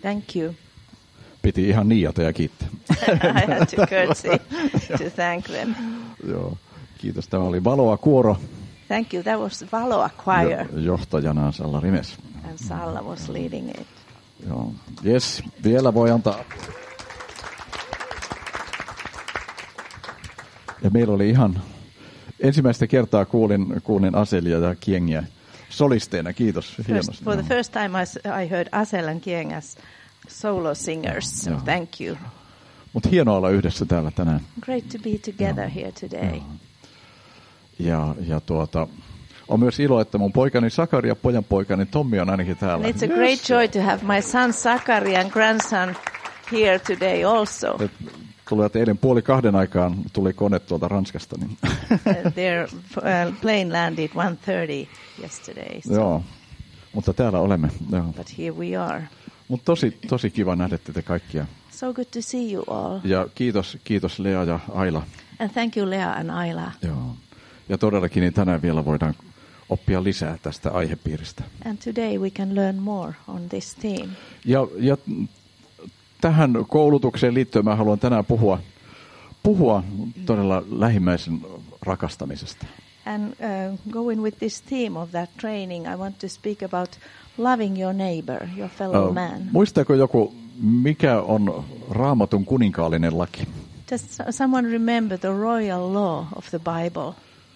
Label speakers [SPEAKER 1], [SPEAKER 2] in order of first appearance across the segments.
[SPEAKER 1] Thank you.
[SPEAKER 2] Piti ihan niiata ja kiittää.
[SPEAKER 1] I had to curtsy to thank them.
[SPEAKER 2] Joo, kiitos. Tämä oli Valoa kuoro.
[SPEAKER 1] Thank you. That was Valoa choir.
[SPEAKER 2] Johtajana Salla Rimes.
[SPEAKER 1] And Salla was leading it.
[SPEAKER 2] Joo. Yes, vielä voi antaa. Ja meillä oli ihan ensimmäistä kertaa kuulin Aselia ja Kiengiä solisteina. Kiitos.
[SPEAKER 1] For the first time I heard Asel and Kieng as solo singers. So thank you.
[SPEAKER 2] Mutta hienoa olla yhdessä täällä tänään.
[SPEAKER 1] Great to be together here today.
[SPEAKER 2] Ja on myös ilo, että mun poikani Sakari ja pojanpoikani Tommi on ainakin täällä.
[SPEAKER 1] And it's a great joy to have my son Sakari and grandson here today also.
[SPEAKER 2] Tulivat eilen 1:30 aikaan, tuli kone tuolta Ranskasta. Niin.
[SPEAKER 1] Their plane landed 1:30 yesterday. So.
[SPEAKER 2] Joo, mutta täällä olemme. Joo.
[SPEAKER 1] But here we are.
[SPEAKER 2] Mutta tosi kiva nähdä teitä kaikkia.
[SPEAKER 1] So good to see you all.
[SPEAKER 2] Ja kiitos Lea ja Aila.
[SPEAKER 1] And thank you Lea and Aila.
[SPEAKER 2] Joo. Ja todellakin niin tänään vielä voidaan oppia lisää tästä aihepiiristä.
[SPEAKER 1] And today we can learn more on this theme.
[SPEAKER 2] Ja tähän koulutukseen liittyen mä haluan tänään puhua todella lähimmäisen rakastamisesta.
[SPEAKER 1] And going with this theme of that training, I want to speak about loving your neighbor, your fellow man.
[SPEAKER 2] Muistaako joku, mikä on Raamatun kuninkaallinen laki?
[SPEAKER 1] Does someone remember the royal law of the Bible?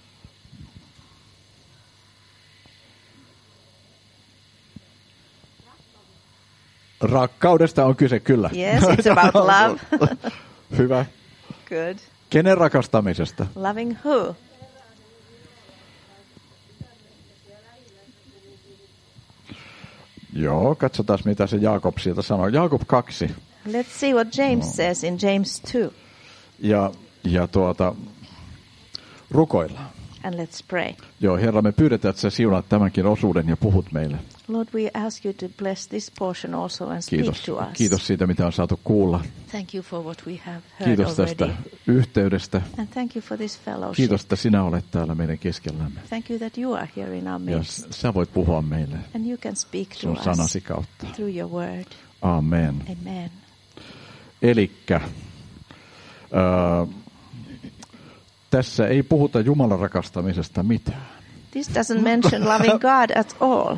[SPEAKER 2] Rakkaudesta on kyse, kyllä.
[SPEAKER 1] Yes, it's about love.
[SPEAKER 2] Hyvä.
[SPEAKER 1] Good.
[SPEAKER 2] Kenen rakastamisesta?
[SPEAKER 1] Loving who?
[SPEAKER 2] Joo, katsotaan mitä se Jaakob sieltä sanoo. Jaakob 2.
[SPEAKER 1] Let's see what James says in James 2.
[SPEAKER 2] Ja rukoillaan.
[SPEAKER 1] And let's pray.
[SPEAKER 2] Joo, Herra, me pyydetään, että sä siunaat tämänkin osuuden ja puhut meille.
[SPEAKER 1] Lord, we ask you to bless this portion also and speak to us.
[SPEAKER 2] Kiitos siitä, mitä on saatu kuulla.
[SPEAKER 1] Thank you for what we have heard
[SPEAKER 2] Kiitos tästä yhteydestä.
[SPEAKER 1] And thank you for this fellowship.
[SPEAKER 2] Kiitos, että sinä olet täällä meidän keskellämme.
[SPEAKER 1] Thank you that you are here in our midst.
[SPEAKER 2] Ja sä voit puhua meille
[SPEAKER 1] And you can speak to
[SPEAKER 2] sun
[SPEAKER 1] us
[SPEAKER 2] sanasi kautta.
[SPEAKER 1] through your word.
[SPEAKER 2] Amen.
[SPEAKER 1] Amen.
[SPEAKER 2] Elikkä tässä ei puhuta Jumalan rakastamisesta mitään.
[SPEAKER 1] This doesn't mention loving God at all.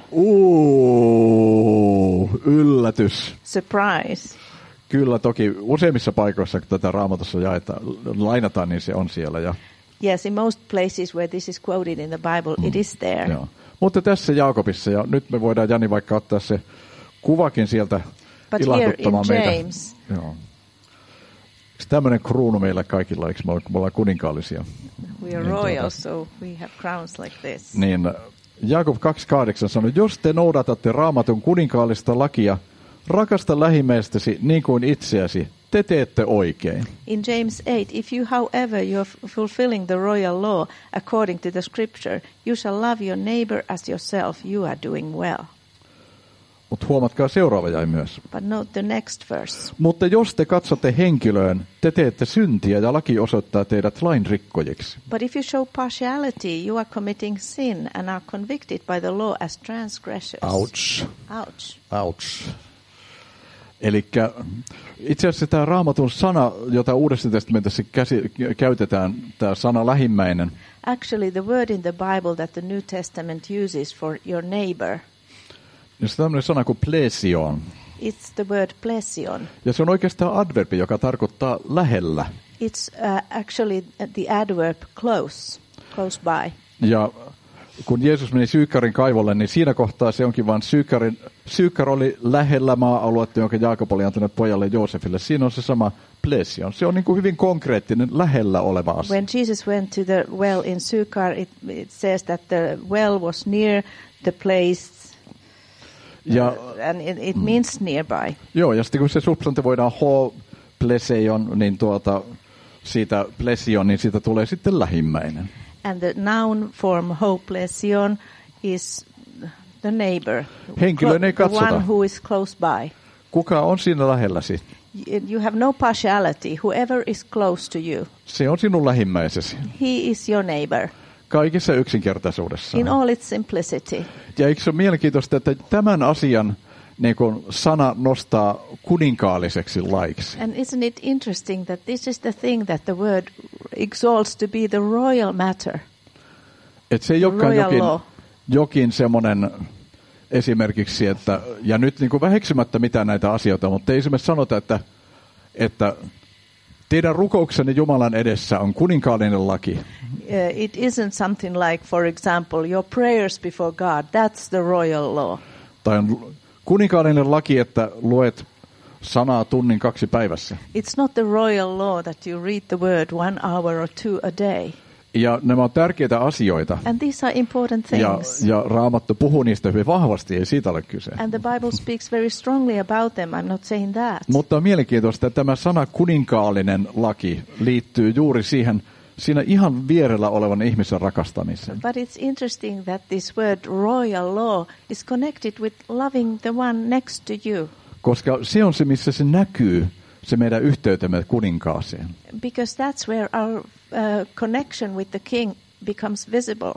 [SPEAKER 2] Yllätys.
[SPEAKER 1] Surprise.
[SPEAKER 2] Kyllä toki useimmissa paikoissa, kun tätä Raamatussa lainataan, niin se on siellä. Ja
[SPEAKER 1] Yes, in most places where this is quoted in the Bible, it is there.
[SPEAKER 2] Joo. Mutta tässä Jaakobissa, ja nyt me voidaan Jani vaikka ottaa se kuvakin sieltä ilahduttamaan meitä.
[SPEAKER 1] But here in James,
[SPEAKER 2] joo. Tämmöinen kruunu meillä kaikilla, eikö me ollaan kuninkaallisia?
[SPEAKER 1] We are royal, so we have crowns like this.
[SPEAKER 2] Niin Jaakob 2:8 sanoi, jos te noudatatte Raamatun kuninkaallista lakia, rakasta lähimmäistäsi niin kuin itseäsi, te teette oikein.
[SPEAKER 1] In James 8, if you however you are fulfilling the royal law according to the scripture, you shall love your neighbor as yourself, you are doing well.
[SPEAKER 2] Mutta huomatkaa seuraava jäi myös.
[SPEAKER 1] But note the next verse.
[SPEAKER 2] Mutta jos te katsotte henkilöön, te teette syntiä ja laki osoittaa teidät lainrikkojiksi.
[SPEAKER 1] But if you show partiality, you are committing sin and are convicted by the law as transgressors.
[SPEAKER 2] Ouch.
[SPEAKER 1] Ouch.
[SPEAKER 2] Ouch. Elikkä itse asiassa tämä Raamatun sana, jota Uudessa testamentissa käytetään, tämä sana lähimmäinen.
[SPEAKER 1] Actually, the word in the Bible that the New Testament uses for your neighbor.
[SPEAKER 2] Ja se on tämmöinen sana kuin plesion.
[SPEAKER 1] It's the word plesion.
[SPEAKER 2] Ja se on oikeastaan adverbi, joka tarkoittaa lähellä.
[SPEAKER 1] It's actually the adverb close by.
[SPEAKER 2] Ja kun Jeesus meni Syykkarin kaivolle, niin siinä kohtaa se onkin vain Syykkar oli lähellä maa-aluetta, jonka Jaakob oli antanut pojalle Joosefille. Siinä on se sama plesion. Se on niin kuin hyvin konkreettinen, lähellä oleva asia.
[SPEAKER 1] When Jesus went to the well in Sykkar, it says that the well was near the place. And it means nearby.
[SPEAKER 2] Joo, ja sitten kun se substantivoidaan plesion, niin siitä plesion, niin siitä tulee sitten lähimmäinen.
[SPEAKER 1] And the noun form plesion is the neighbor.
[SPEAKER 2] Henkilön ei katsota.
[SPEAKER 1] The one who is close by.
[SPEAKER 2] Kuka on siinä lähelläsi?
[SPEAKER 1] You have no partiality. Whoever is close to you.
[SPEAKER 2] Se on sinun lähimmäisesi.
[SPEAKER 1] He is your neighbor.
[SPEAKER 2] Kaikessa yksinkertaisuudessaan.
[SPEAKER 1] In all its simplicity.
[SPEAKER 2] Ja eikö se ole mielenkiintoista, että tämän asian niin kuin sana nostaa kuninkaalliseksi laiksi.
[SPEAKER 1] And isn't it interesting that this is the thing that the word exalts to be the royal matter?
[SPEAKER 2] Että se ei olekaan jokin semmoinen esimerkiksi, että, ja nyt niin kuin väheksymättä mitään näitä asioita, mutta ei esimerkiksi sanota, että teidän rukouksenne Jumalan edessä on kuninkaallinen laki.
[SPEAKER 1] It isn't something like, for example, your prayers before God, that's the royal law.
[SPEAKER 2] Tai on kuninkaallinen laki, että luet sanaa tunnin 2 päivässä.
[SPEAKER 1] It's not the royal law that you read the word 1 hour or 2 a day.
[SPEAKER 2] Ja nämä on tärkeitä asioita.
[SPEAKER 1] And these are important things.
[SPEAKER 2] Ja Raamattu puhuu niistä hyvin vahvasti, ei siitä ole kyse.
[SPEAKER 1] And the Bible speaks very strongly about them, I'm not saying that.
[SPEAKER 2] Mutta on mielenkiintoista, että tämä sana kuninkaallinen laki liittyy juuri siinä ihan vierellä olevan ihmisen rakastamiseen.
[SPEAKER 1] But it's interesting that this word royal law is connected with loving the one next to you.
[SPEAKER 2] Koska se on se, missä se näkyy, se meidän yhteytemme kuninkaaseen.
[SPEAKER 1] Because that's where our connection with the king becomes visible.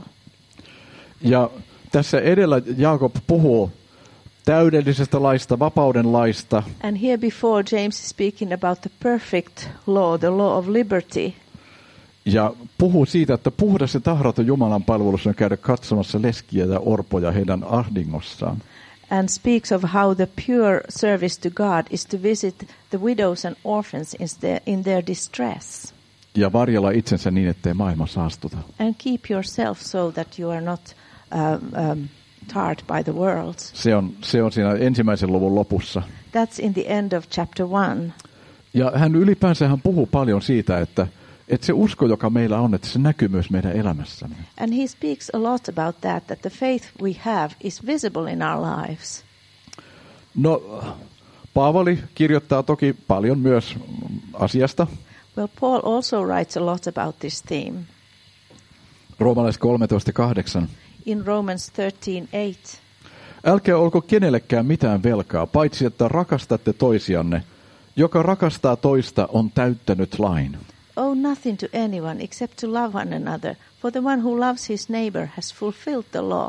[SPEAKER 2] Ja tässä edellä Jaakob puhuu täydellisestä laista, vapauden laista.
[SPEAKER 1] And here before James is speaking about the perfect law, the law of liberty.
[SPEAKER 2] Ja puhuu siitä, että puhdas ja tahraton Jumalan palvelus on käydä katsomassa leskiä ja orpoja heidän ahdingossaan.
[SPEAKER 1] And speaks of how the pure service to God is to visit the widows and orphans in their distress.
[SPEAKER 2] Ja varjella itsensä niin, ettei maailma saastuta.
[SPEAKER 1] And keep yourself so that you are not tarred by the world.
[SPEAKER 2] Se on siinä 1. luvun lopussa.
[SPEAKER 1] That's in the end of chapter 1.
[SPEAKER 2] Ja hän puhuu paljon siitä, että se usko, joka meillä on, että se näkyy myös meidän elämässämme.
[SPEAKER 1] And he speaks a lot about that the faith we have is visible in our lives.
[SPEAKER 2] No, Paavali kirjoittaa toki paljon myös asiasta.
[SPEAKER 1] Well, Paul also writes a lot about this theme.
[SPEAKER 2] Roomalaiset 13:8.
[SPEAKER 1] In Romans 13:8.
[SPEAKER 2] Älkää olko kenellekään mitään velkaa, paitsi että rakastatte toisianne. Joka rakastaa toista on täyttänyt lain.
[SPEAKER 1] Owe nothing to anyone except to love one another, for the one who loves his neighbor has fulfilled the law.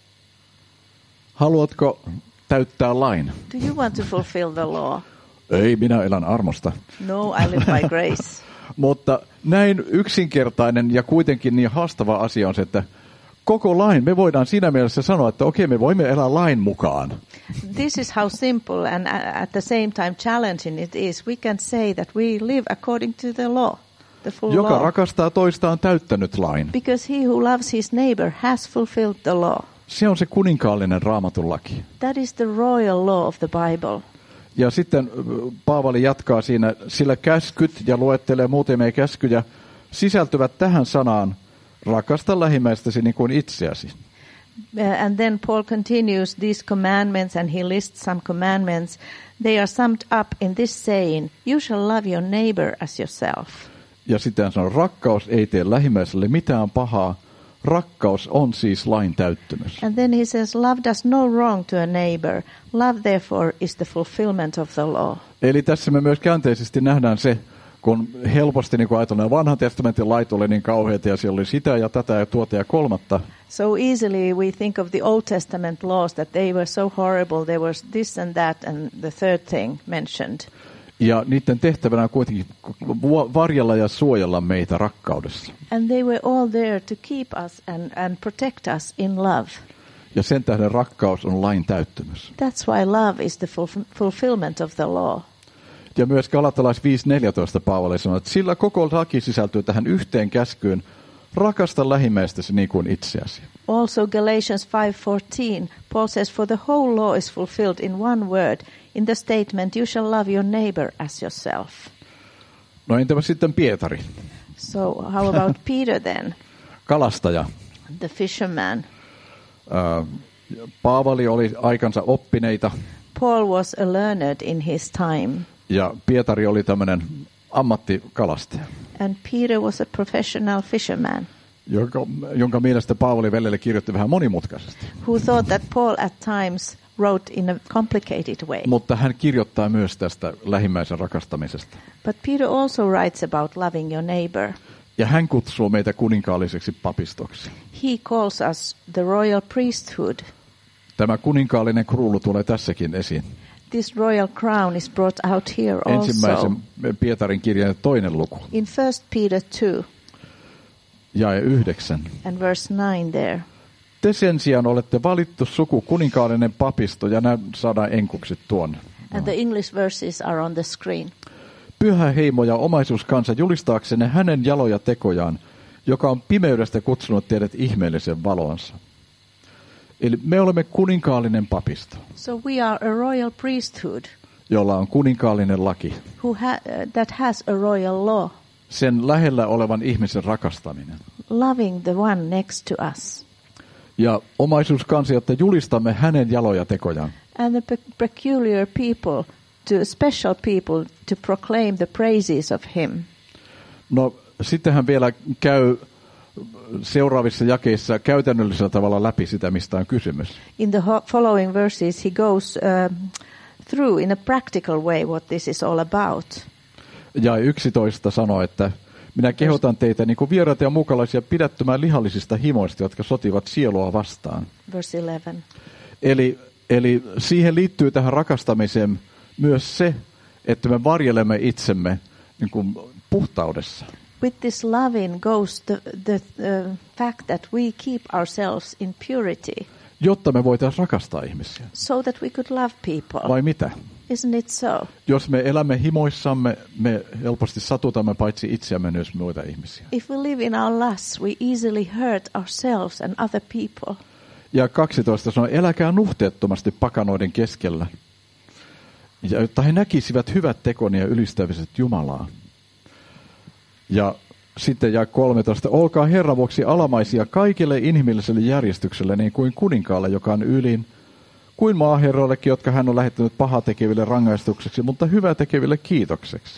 [SPEAKER 2] Haluatko täyttää lain?
[SPEAKER 1] Do you want to fulfill the law?
[SPEAKER 2] Ei, minä elän armosta.
[SPEAKER 1] No, I live by grace.
[SPEAKER 2] Mutta näin yksinkertainen ja kuitenkin niin haastava asia on se, että koko lain, me voidaan siinä mielessä sanoa, että okei, me voimme elää lain mukaan.
[SPEAKER 1] This is how simple and at the same time challenging it is. We can say that we live according to the law, the full
[SPEAKER 2] Joka
[SPEAKER 1] law.
[SPEAKER 2] rakastaa toista on täyttänyt lain.
[SPEAKER 1] Because he who loves his neighbor has fulfilled the law.
[SPEAKER 2] Se on se kuninkaallinen Raamatun laki.
[SPEAKER 1] That is the royal law of the Bible.
[SPEAKER 2] Ja sitten Paavali jatkaa siinä, sillä käskyt ja luettelee muutamia käskyjä sisältyvät tähän sanaan, rakasta lähimmäistäsi niin kuin itseäsi.
[SPEAKER 1] And then Paul continues these commandments and he lists some commandments. They are summed up in this saying, you shall love your neighbor as yourself.
[SPEAKER 2] Ja sitten hän sanoo, rakkaus ei tee lähimmäiselle mitään pahaa. Rakkaus on siis lain täyttymys.
[SPEAKER 1] And then he says, love does no wrong to a neighbor. Love therefore is the fulfillment of the law.
[SPEAKER 2] Eli tässä me myös käänteisesti nähdään se, kun helposti niin kun ajatellaan, vanhan testamentin lait oli niin kauheita ja siellä oli sitä ja tätä ja tuota ja kolmatta.
[SPEAKER 1] So easily we think of the Old Testament laws that they were so horrible. There was this and that and the third thing mentioned.
[SPEAKER 2] Ja niiden tehtävänä on kuitenkin varjella ja suojella meitä rakkaudessa.
[SPEAKER 1] And they were all there to keep us and protect us in love.
[SPEAKER 2] Ja sen tähden rakkaus on lain täyttymys.
[SPEAKER 1] That's why love is the fulfillment of the law.
[SPEAKER 2] Ja myös Galatalais 5:14 Paavali sanoo, että sillä koko laki sisältyy tähän yhteen käskyyn, rakasta lähimmäistäsi niin kuin itseäsi.
[SPEAKER 1] Also Galatians 5:14, Paul says, for the whole law is fulfilled in one word, in the statement, you shall love your neighbor as yourself.
[SPEAKER 2] No entäpä sitten Pietari?
[SPEAKER 1] So how about Peter then?
[SPEAKER 2] Kalastaja.
[SPEAKER 1] The fisherman.
[SPEAKER 2] Paavali oli aikansa oppineita.
[SPEAKER 1] Paul was a learned in his time.
[SPEAKER 2] Ja Pietari oli tämmöinen ammattikalastaja.
[SPEAKER 1] And Peter was a professional fisherman.
[SPEAKER 2] Jonka mielestä Paavali välillä kirjoitti vähän monimutkaisesti.
[SPEAKER 1] Who thought that Paul at times wrote in a complicated way.
[SPEAKER 2] Mutta hän kirjoittaa myös tästä lähimmäisen rakastamisesta.
[SPEAKER 1] But Peter also writes about loving your neighbor.
[SPEAKER 2] Ja hän kutsuu meitä kuninkaalliseksi papistoksi.
[SPEAKER 1] He calls us the royal priesthood.
[SPEAKER 2] Tämä kuninkaallinen kruunu tulee tässäkin esiin.
[SPEAKER 1] This royal crown is brought out here also.
[SPEAKER 2] Ensimmäisen Pietarin kirjan 2. luku.
[SPEAKER 1] In 1 Peter 2
[SPEAKER 2] jae 9.
[SPEAKER 1] and verse 9 there.
[SPEAKER 2] Te sen sijaan olette valittu suku, kuninkaallinen papisto, ja nämä saadaan enkuksi tuonne.
[SPEAKER 1] And the English verses are on the screen.
[SPEAKER 2] Pyhä heimo ja omaisuuskansa julistaaksenne hänen jaloja tekojaan, joka on pimeydestä kutsunut teidät ihmeellisen valonsa. Eli me olemme kuninkaallinen papisto.
[SPEAKER 1] So we are a royal priesthood.
[SPEAKER 2] Jolla on kuninkaallinen laki.
[SPEAKER 1] That has a royal law.
[SPEAKER 2] Sen lähellä olevan ihmisen rakastaminen.
[SPEAKER 1] Loving the one next to us.
[SPEAKER 2] Ja omaisuuskansa, jotta julistamme hänen jaloja tekojaan.
[SPEAKER 1] And the peculiar people, to special people, to proclaim the praises of him.
[SPEAKER 2] No, sitten hän vielä käy seuraavissa jakeissa käytännöllisellä tavalla läpi sitä, mistä on kysymys.
[SPEAKER 1] In the following verses he goes through in a practical way what this is all about.
[SPEAKER 2] Ja 11 sanoo, että minä kehotan teitä niin kuin vieraita ja muukalaisia pidättymään lihallisista himoista, jotka sotivat sielua vastaan.
[SPEAKER 1] Verse 11.
[SPEAKER 2] Eli siihen liittyy tähän rakastamiseen myös se, että me varjelemme itsemme niin kuin puhtaudessa.
[SPEAKER 1] With this loving goes the fact that we keep ourselves in purity.
[SPEAKER 2] Jotta me voitaisiin rakastaa ihmisiä.
[SPEAKER 1] So that we could love people.
[SPEAKER 2] Vai mitä?
[SPEAKER 1] Isn't it so?
[SPEAKER 2] Jos me elämme himoissamme, me helposti satutamme paitsi itseämme myös muita ihmisiä.
[SPEAKER 1] If we live in our lusts, we easily hurt ourselves and other people.
[SPEAKER 2] Ja 12 sanoo, eläkää nuhteettomasti pakanoiden keskellä, ja jotta he näkisivät hyvät tekoni ja ylistäviset Jumalaa. Ja sitten ja 13, olkaa Herran vuoksi alamaisia kaikille inhimilliselle järjestykselle, niin kuin kuninkaalle, joka on ylin, kuin maaherroillekin, jotka hän on lähettänyt pahatekeville rangaistukseksi, mutta hyvää tekeville kiitokseksi.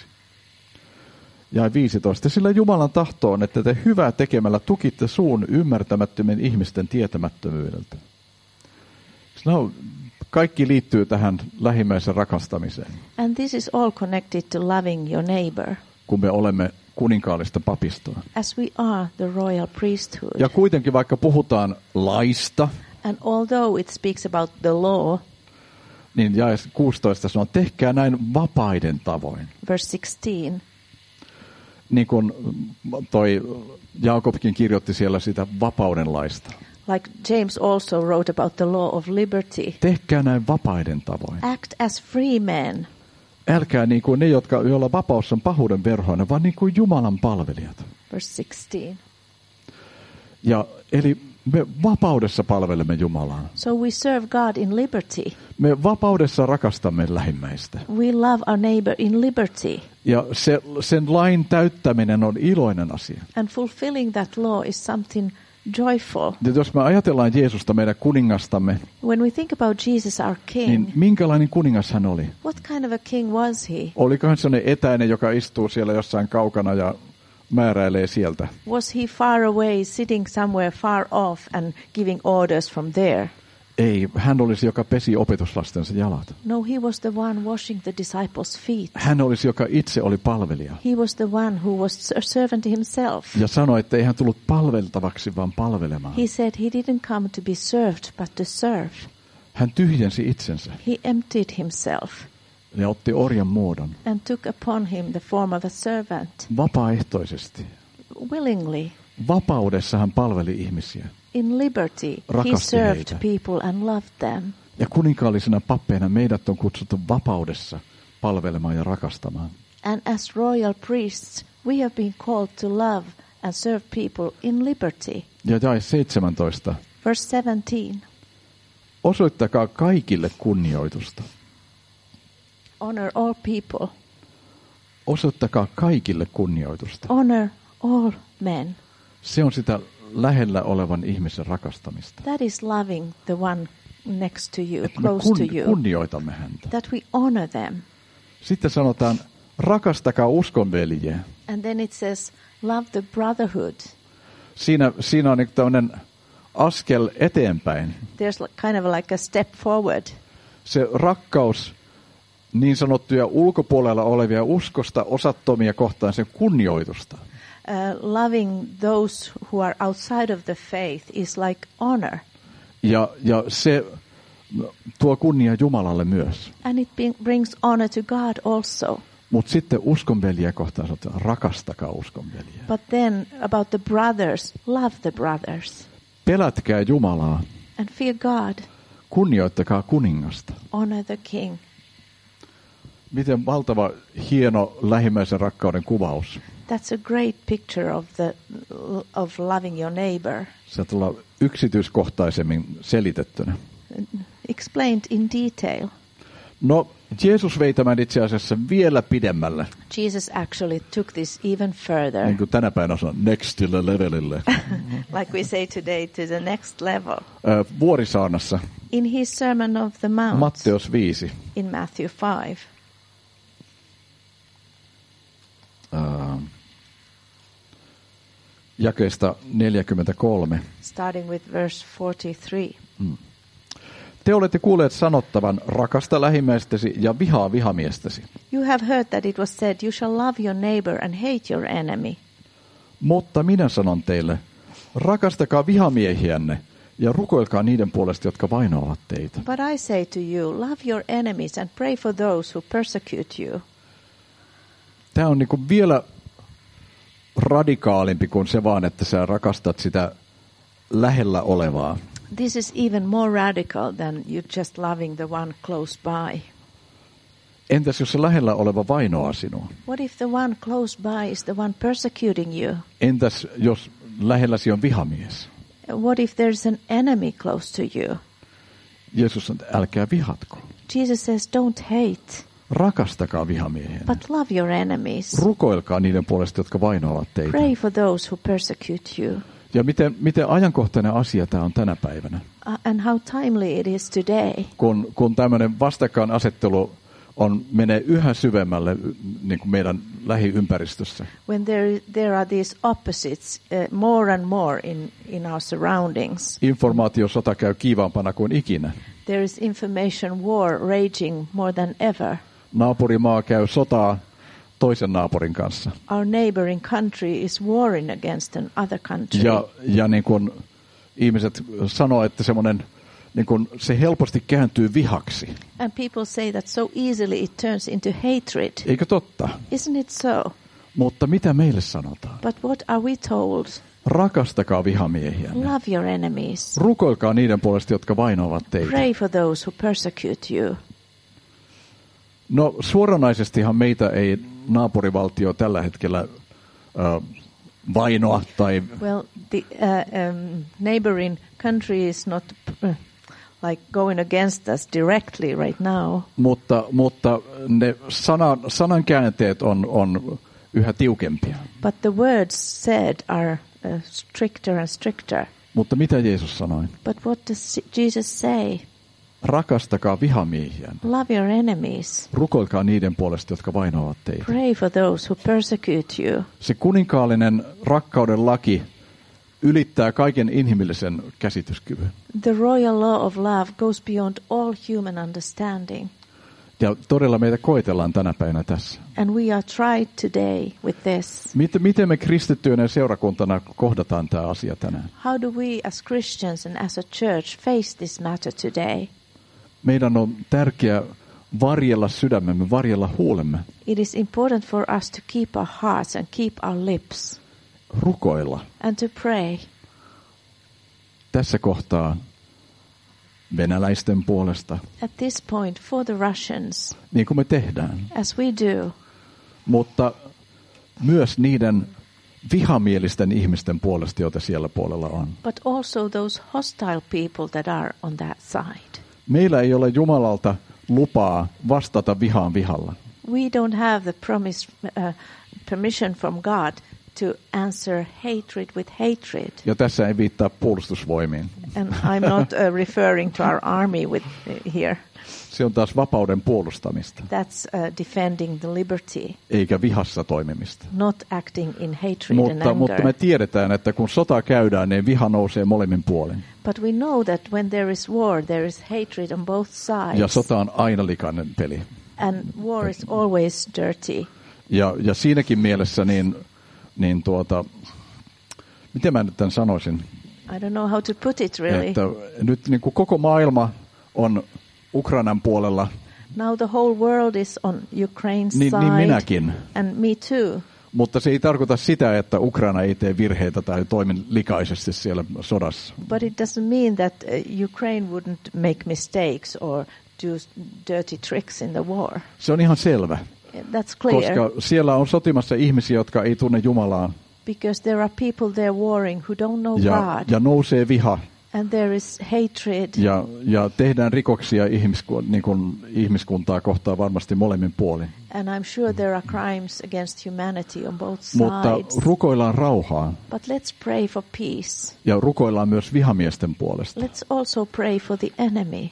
[SPEAKER 2] Ja 15, sillä Jumalan tahto on, että te hyvää tekemällä tukitte suun ymmärtämättömien ihmisten tietämättömyydeltä. No, kaikki liittyy tähän lähimmäisen rakastamiseen.
[SPEAKER 1] And this is all connected to loving your neighbor.
[SPEAKER 2] Kun me olemme kuninkaallista papistoa.
[SPEAKER 1] As we are the royal priesthood.
[SPEAKER 2] Ja kuitenkin vaikka puhutaan laista,
[SPEAKER 1] and although it speaks about the law,
[SPEAKER 2] niin jae 16 sanoo, tehkää näin vapaiden tavoin.
[SPEAKER 1] Verse 16.
[SPEAKER 2] Niin kuin toi Jaakobkin kirjoitti siellä sitä vapauden laista.
[SPEAKER 1] Like James also wrote about the law of liberty.
[SPEAKER 2] Tehkää näin vapaiden tavoin.
[SPEAKER 1] Act as free men.
[SPEAKER 2] Älkää niin kuin ne, joilla vapaus on pahuuden verhoinen, vaan niin kuin Jumalan palvelijat.
[SPEAKER 1] Verse 16.
[SPEAKER 2] Ja eli me vapaudessa palvelemme Jumalaa.
[SPEAKER 1] So we serve God in liberty.
[SPEAKER 2] Me vapaudessa rakastamme lähimmäistä.
[SPEAKER 1] We love our neighbor in liberty.
[SPEAKER 2] Ja sen lain täyttäminen on iloinen asia.
[SPEAKER 1] And fulfilling that law is something joyful.
[SPEAKER 2] Ja jos me ajatellaan Jeesusta, meidän kuningastamme,
[SPEAKER 1] when we think about Jesus, our King,
[SPEAKER 2] niin minkälainen kuningas hän oli?
[SPEAKER 1] What kind of a king was he?
[SPEAKER 2] Oliko hän sellainen etäinen, joka istuu siellä jossain kaukana ja määräilee sieltä?
[SPEAKER 1] Was he far away, sitting somewhere far off and giving orders from there?
[SPEAKER 2] Ei, hän olisi, joka pesi opetuslastensa jalat.
[SPEAKER 1] No, he was the one washing the disciples' feet.
[SPEAKER 2] Hän olisi, joka itse oli palvelija.
[SPEAKER 1] He was the one who was a servant himself.
[SPEAKER 2] Ja sanoi, että ei hän tullut palveltavaksi, vaan palvelemaan.
[SPEAKER 1] He said he didn't come to be served, but to serve.
[SPEAKER 2] Hän tyhjensi itsensä.
[SPEAKER 1] He emptied himself.
[SPEAKER 2] Ja otti orjan muodon.
[SPEAKER 1] And took upon him the form of a servant.
[SPEAKER 2] Vapaaehtoisesti.
[SPEAKER 1] Willingly.
[SPEAKER 2] Vapaudessa hän palveli ihmisiä.
[SPEAKER 1] In liberty, he served people and loved them.
[SPEAKER 2] Ja kuninkaallisena pappeina meidät on kutsuttu vapaudessa palvelemaan ja rakastamaan.
[SPEAKER 1] And as royal priests, we have been called to love and serve people in liberty.
[SPEAKER 2] Ja jae 17.
[SPEAKER 1] Verse 17.
[SPEAKER 2] Osoittakaa kaikille kunnioitusta.
[SPEAKER 1] Honor all people.
[SPEAKER 2] Osoittakaa kaikille kunnioitusta.
[SPEAKER 1] Honor all men.
[SPEAKER 2] Se on sitä lähellä olevan ihmisen rakastamista.
[SPEAKER 1] That is loving the one next to you, close to you.
[SPEAKER 2] Kunnioitamme häntä.
[SPEAKER 1] That we honor them.
[SPEAKER 2] Sitten sanotaan, rakastakaa uskonveljiä.
[SPEAKER 1] And then it says, love the brotherhood.
[SPEAKER 2] Siinä on tämmöinen askel eteenpäin.
[SPEAKER 1] There's kind of like a step forward.
[SPEAKER 2] Se rakkaus niin sanottuja ulkopuolella olevia uskosta osattomia kohtaan, sen kunnioitusta.
[SPEAKER 1] Loving those who are outside of the faith is like honor.
[SPEAKER 2] Ja se tuo kunnia Jumalalle myös.
[SPEAKER 1] And it brings honor to God also.
[SPEAKER 2] Mutta sitten uskonveljiä kohtaan sanotaan, rakastakaa uskonveljiä.
[SPEAKER 1] But then about the brothers, love the brothers.
[SPEAKER 2] Pelätkää Jumalaa.
[SPEAKER 1] And fear God.
[SPEAKER 2] Kunnioittakaa kuningasta.
[SPEAKER 1] Honor the king.
[SPEAKER 2] Miten valtava hieno lähimmäisen rakkauden kuvaus.
[SPEAKER 1] That's a great picture of loving your neighbor.
[SPEAKER 2] Se tulee yksityiskohtaisemmin selitettynä.
[SPEAKER 1] Explained in detail.
[SPEAKER 2] No, Jeesus vei tämän itse asiassa vielä pidemmälle.
[SPEAKER 1] Jesus actually took this even further.
[SPEAKER 2] Niin kuin tänä päivänä on nextille levelille.
[SPEAKER 1] Like we say today, to the next level.
[SPEAKER 2] Vuorisaarnassa.
[SPEAKER 1] In his Sermon of the Mount.
[SPEAKER 2] Matteus 5.
[SPEAKER 1] In Matthew 5.
[SPEAKER 2] Jakeesta 43.
[SPEAKER 1] Starting with verse 43.
[SPEAKER 2] Te olette kuulleet sanottavan, rakasta lähimmäistäsi ja vihaa vihamiestäsi.
[SPEAKER 1] You have heard that it was said, you shall love your neighbor and hate your enemy.
[SPEAKER 2] Mutta minä sanon teille, rakastakaa vihamiehiänne ja rukoilkaa niiden puolesta, jotka vainoavat teitä.
[SPEAKER 1] But I say to you, love your enemies and pray for those who persecute you.
[SPEAKER 2] Tämä on niinku vielä radikaalimpi kuin se vaan, että sä rakastat sitä lähellä olevaa.
[SPEAKER 1] This is even more radical than you just loving the one close by.
[SPEAKER 2] Entäs jos se lähellä oleva vainoaa sinua?
[SPEAKER 1] What if the one close by is the one persecuting you?
[SPEAKER 2] Entäs jos lähelläsi on vihamies?
[SPEAKER 1] What if there's an enemy close to you?
[SPEAKER 2] Jeesus sanoo, älkää vihatko.
[SPEAKER 1] Jesus says, don't hate.
[SPEAKER 2] Rakastakaa vihamiehiä.
[SPEAKER 1] But love your enemies.
[SPEAKER 2] Rukoilkaa niiden puolesta, jotka vainoavat teitä.
[SPEAKER 1] Pray for those who persecute you.
[SPEAKER 2] Ja miten ajankohtainen asia tämä on tänä päivänä.
[SPEAKER 1] And how timely it is today.
[SPEAKER 2] Kun tämmöinen vastakkainasettelu menee yhä syvemmälle niin kuin meidän lähiympäristössä.
[SPEAKER 1] When there are these opposites more and more in our surroundings.
[SPEAKER 2] Informaatiosota käy kiivaampana kuin ikinä.
[SPEAKER 1] There is information war raging more than ever.
[SPEAKER 2] Naapurimaa käy sotaa toisen naapurin kanssa.
[SPEAKER 1] Our neighboring country is warring against another country.
[SPEAKER 2] Ja niin kuin ihmiset sanoo, että semmoinen niin kuin se helposti kääntyy vihaksi.
[SPEAKER 1] And people say that so easily it turns into hatred.
[SPEAKER 2] Eikö totta?
[SPEAKER 1] Isn't it so?
[SPEAKER 2] Mutta mitä meille sanotaan?
[SPEAKER 1] But what are we told?
[SPEAKER 2] Rakastakaa vihamiehiä.
[SPEAKER 1] Love your enemies.
[SPEAKER 2] Rukoilkaa niiden puolesta, jotka vainoavat teitä.
[SPEAKER 1] Pray for those who persecute you.
[SPEAKER 2] No suoranaisestihan meitä ei naapurivaltio tällä hetkellä vainoa tai...
[SPEAKER 1] Well, the neighboring country is not like going against us directly right now.
[SPEAKER 2] Mutta ne sanan käänteet on yhä tiukempia.
[SPEAKER 1] But the words said are stricter and stricter.
[SPEAKER 2] Mutta mitä Jeesus sanoi?
[SPEAKER 1] But what does Jesus say?
[SPEAKER 2] Rakastakaa vihamiehiä.
[SPEAKER 1] Love your enemies.
[SPEAKER 2] Rukoilkaa niiden puolesta, jotka vainoavat teitä.
[SPEAKER 1] Pray for those who persecute you.
[SPEAKER 2] Se kuninkaallinen rakkauden laki ylittää kaiken inhimillisen käsityskyvyn.
[SPEAKER 1] The royal law of love goes beyond all human understanding.
[SPEAKER 2] Ja todella meitä koetellaan tänä päivänä tässä.
[SPEAKER 1] And we are tried today with this.
[SPEAKER 2] Miten me kristittyinä ja seurakuntana kohdataan tämä asia tänään?
[SPEAKER 1] How do we as Christians and as a church face this matter today?
[SPEAKER 2] Meidän on tärkeää varjella sydämemme, varjella huulemme.
[SPEAKER 1] It is important for us to keep our hearts and keep our lips.
[SPEAKER 2] Rukoilla.
[SPEAKER 1] And to pray.
[SPEAKER 2] Tässä kohtaa venäläisten puolesta.
[SPEAKER 1] At this point for the Russians.
[SPEAKER 2] Niin kuin me tehdään.
[SPEAKER 1] As we do.
[SPEAKER 2] Mutta myös niiden vihamielisten ihmisten puolesta, joita siellä puolella on.
[SPEAKER 1] But also those hostile people that are on that side.
[SPEAKER 2] Meillä ei ole Jumalalta lupaa vastata vihaan vihalla.
[SPEAKER 1] We don't have the permission from God to answer hatred with hatred.
[SPEAKER 2] Ja tässä ei viittaa puolustusvoimiin.
[SPEAKER 1] And I'm not referring to our army here.
[SPEAKER 2] Se on taas vapauden puolustamista.
[SPEAKER 1] That's defending the liberty.
[SPEAKER 2] Eikä vihassa toimimista.
[SPEAKER 1] Not acting in hatred and anger.
[SPEAKER 2] Mutta me tiedetään, että kun sota käydään, niin viha nousee molemmin puolin.
[SPEAKER 1] But we know that when there is war, there is hatred on both sides.
[SPEAKER 2] Ja sota on aina likainen peli.
[SPEAKER 1] And war is always dirty.
[SPEAKER 2] Ja siinäkin mielessä miten mä nyt tämän sanoisin?
[SPEAKER 1] I don't know how to put it really.
[SPEAKER 2] Että nyt niin kuin koko maailma on Ukrainan puolella,
[SPEAKER 1] Now the whole world is on Ukraine's
[SPEAKER 2] niin
[SPEAKER 1] side,
[SPEAKER 2] minäkin.
[SPEAKER 1] and me too.
[SPEAKER 2] Mutta se ei tarkoita sitä, että Ukraina ei tee virheitä tai toimi likaisesti siellä sodassa.
[SPEAKER 1] But it doesn't mean that Ukraine wouldn't make mistakes or do dirty tricks in the war.
[SPEAKER 2] Se on ihan selvä,
[SPEAKER 1] That's clear.
[SPEAKER 2] koska siellä on sotimassa ihmisiä, jotka ei tunne Jumalaa.
[SPEAKER 1] Because there are people there warring who don't know God.
[SPEAKER 2] Ja nousee viha.
[SPEAKER 1] And there is hatred.
[SPEAKER 2] Ja tehdään rikoksia ihmiskuntaa kohtaan varmasti molemmin puolin.
[SPEAKER 1] And I'm sure there are crimes against humanity on both sides.
[SPEAKER 2] Mutta rukoillaan rauhaa.
[SPEAKER 1] But let's pray for peace.
[SPEAKER 2] Ja rukoillaan myös vihamiesten puolesta.
[SPEAKER 1] Let's also pray for the enemy.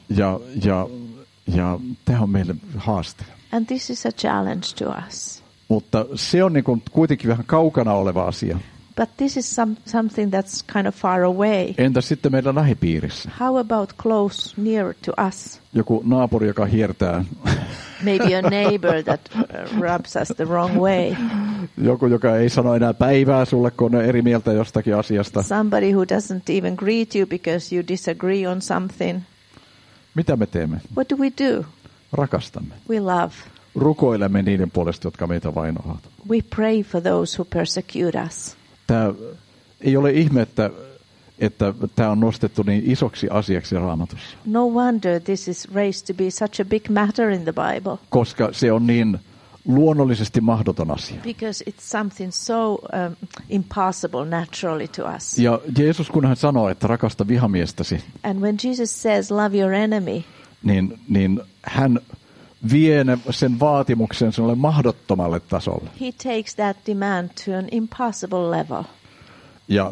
[SPEAKER 2] Ja tämä on meille haaste.
[SPEAKER 1] And this is a challenge to us.
[SPEAKER 2] Mutta se on niin kuin kuitenkin vähän kaukana oleva asia.
[SPEAKER 1] But this is something that's kind of far away.
[SPEAKER 2] Entä sitten meidän lähipiirissä?
[SPEAKER 1] How about close, near to us?
[SPEAKER 2] Joku naapuri, joka hiertää.
[SPEAKER 1] Maybe a neighbor that rubs us the wrong way.
[SPEAKER 2] Joku, joka ei sano enää päivää sulle, kun on eri mieltä jostakin asiasta.
[SPEAKER 1] Somebody who doesn't even greet you because you disagree on something.
[SPEAKER 2] Mitä me teemme?
[SPEAKER 1] What do we do?
[SPEAKER 2] Rakastamme.
[SPEAKER 1] We love.
[SPEAKER 2] Rukoilemme niiden puolesta, jotka meitä vainoavat.
[SPEAKER 1] We pray for those who persecute us.
[SPEAKER 2] Tämä ei ole ihme, että tämä on nostettu niin isoksi asiaksi Raamatussa.
[SPEAKER 1] No wonder this is raised to be such a big matter in the Bible.
[SPEAKER 2] Koska se on niin luonnollisesti mahdoton asia.
[SPEAKER 1] Because it's something so impossible naturally to us.
[SPEAKER 2] Ja Jeesus, kun hän sanoo, että rakasta vihamiestäsi,
[SPEAKER 1] And when Jesus says, love your enemy,
[SPEAKER 2] niin hän vie sen vaatimuksen sellalle mahdottomalle tasolle.
[SPEAKER 1] he takes that demand to an impossible level.
[SPEAKER 2] Ja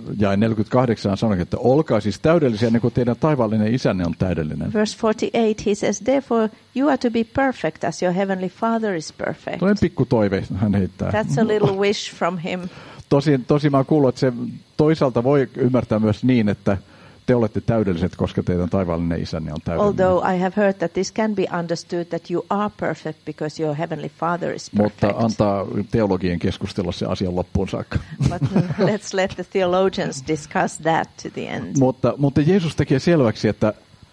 [SPEAKER 2] 48 sanoo, että olkaa siis täydellisiä, niin kuin teidän taivaallinen isänne on täydellinen.
[SPEAKER 1] Verse 48, he says, therefore you are to be perfect as your heavenly Father is perfect.
[SPEAKER 2] Toinen pikku toive hän heittää.
[SPEAKER 1] That's a little wish from him.
[SPEAKER 2] Tosi mä oon kuullut, että se toisaalta voi ymmärtää myös niin, että te olette täydelliset, koska teidän taivaallinen isänne on täydellinen.
[SPEAKER 1] Although I have heard that this can be understood that you are perfect because your heavenly Father is perfect.
[SPEAKER 2] Mutta antaa teologien keskustella se asian loppuun saakka.
[SPEAKER 1] But let's let the theologians discuss that to the end.
[SPEAKER 2] Mutta Jeesus tekee selväksi, että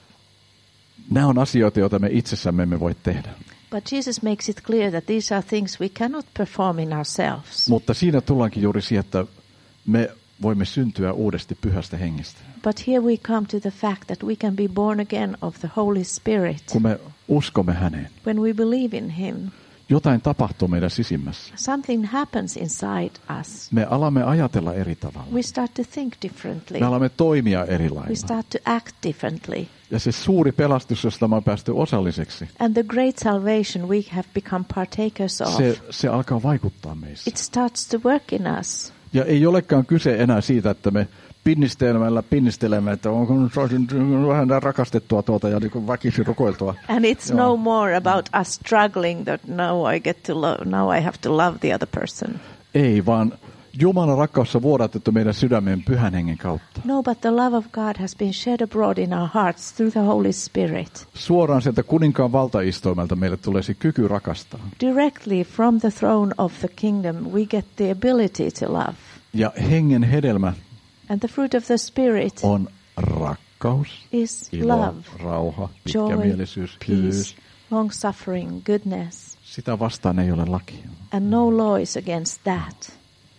[SPEAKER 2] nämä on asioita, joita me itsessämme emme voi tehdä.
[SPEAKER 1] But Jesus makes it clear that these are things we cannot perform in ourselves.
[SPEAKER 2] Mutta siinä tullaankin juuri siihen, että me voimme syntyä uudesti pyhästä hengestä.
[SPEAKER 1] But here we come to the fact that we can be born again of the Holy Spirit.
[SPEAKER 2] Kun me uskomme häneen,
[SPEAKER 1] When we believe in him,
[SPEAKER 2] jotain tapahtuu meidän sisimmässä.
[SPEAKER 1] something happens inside us.
[SPEAKER 2] Me alamme ajatella eri tavalla.
[SPEAKER 1] We start to think differently.
[SPEAKER 2] Me alamme toimia eri
[SPEAKER 1] We
[SPEAKER 2] lailla.
[SPEAKER 1] start to act differently.
[SPEAKER 2] Ja se suuri pelastus, josta me on päästy osalliseksi,
[SPEAKER 1] And the great salvation we have become partakers of,
[SPEAKER 2] se alkaa vaikuttaa meissä.
[SPEAKER 1] it starts to work in us.
[SPEAKER 2] Ja ei olekaan kyse enää siitä, että me pinnistelemme, että onko vähän rakastettua tuota ja niin väkisin rukoiltua.
[SPEAKER 1] And it's no more about us struggling that now I have to love the other person.
[SPEAKER 2] Ei, vaan Jumalan rakkaus on vuodatettu meidän sydämeen pyhän hengen kautta.
[SPEAKER 1] No, but the love of God has been shed abroad in our hearts through the Holy Spirit.
[SPEAKER 2] Suoraan sieltä kuninkaan valtaistuimelta meille tulee se kyky rakastaa.
[SPEAKER 1] Directly from the throne of the kingdom we get the ability to love.
[SPEAKER 2] Ja hengen hedelmä
[SPEAKER 1] And the fruit of the Spirit
[SPEAKER 2] on rakkaus,
[SPEAKER 1] is
[SPEAKER 2] ilo,
[SPEAKER 1] love,
[SPEAKER 2] rauha,
[SPEAKER 1] joy,
[SPEAKER 2] pitkämielisyys, hyvyys.
[SPEAKER 1] peace, long-suffering, goodness.
[SPEAKER 2] Sitä vastaan ei ole laki.
[SPEAKER 1] And no law is against that.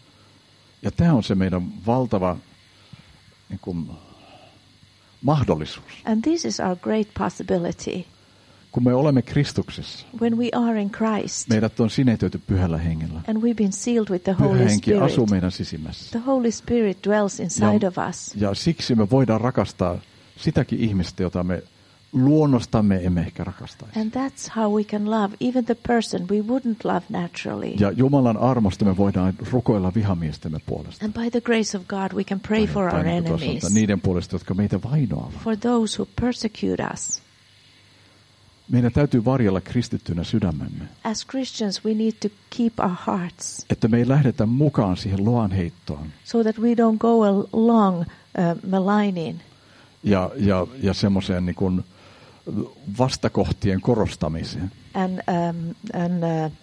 [SPEAKER 2] Ja tämä on se meidän valtava niin kuin, mahdollisuus.
[SPEAKER 1] And this is our great possibility.
[SPEAKER 2] Kun me olemme Kristuksessa,
[SPEAKER 1] When we are in Christ
[SPEAKER 2] meidät on sinetöity pyhällä hengellä.
[SPEAKER 1] and we've been sealed with the
[SPEAKER 2] Pyhä
[SPEAKER 1] Holy
[SPEAKER 2] henki
[SPEAKER 1] Spirit,
[SPEAKER 2] asuu meidän sisimmässä.
[SPEAKER 1] the Holy Spirit dwells inside of us.
[SPEAKER 2] Ja siksi me voidaan rakastaa sitäkin ihmistä, jota me luonnostamme emme ehkä rakastaisi.
[SPEAKER 1] And that's how we can love even the person we wouldn't love naturally.
[SPEAKER 2] Ja Jumalan armosta me voidaan rukoilla vihamiestemme puolesta.
[SPEAKER 1] And by the grace of God we can pray for our
[SPEAKER 2] niin kuin tuossa
[SPEAKER 1] enemies,
[SPEAKER 2] sanotaan, niiden puolesta, jotka meitä vainoavat.
[SPEAKER 1] for those who persecute us.
[SPEAKER 2] Meidän täytyy varjella kristittynä sydämemme,
[SPEAKER 1] As Christians we need to keep our hearts
[SPEAKER 2] että me ei lähdetä mukaan siihen loanheittoon
[SPEAKER 1] so that we don't go along maligning
[SPEAKER 2] ja semmoiseen niin kuin vastakohtien korostamiseen.
[SPEAKER 1] and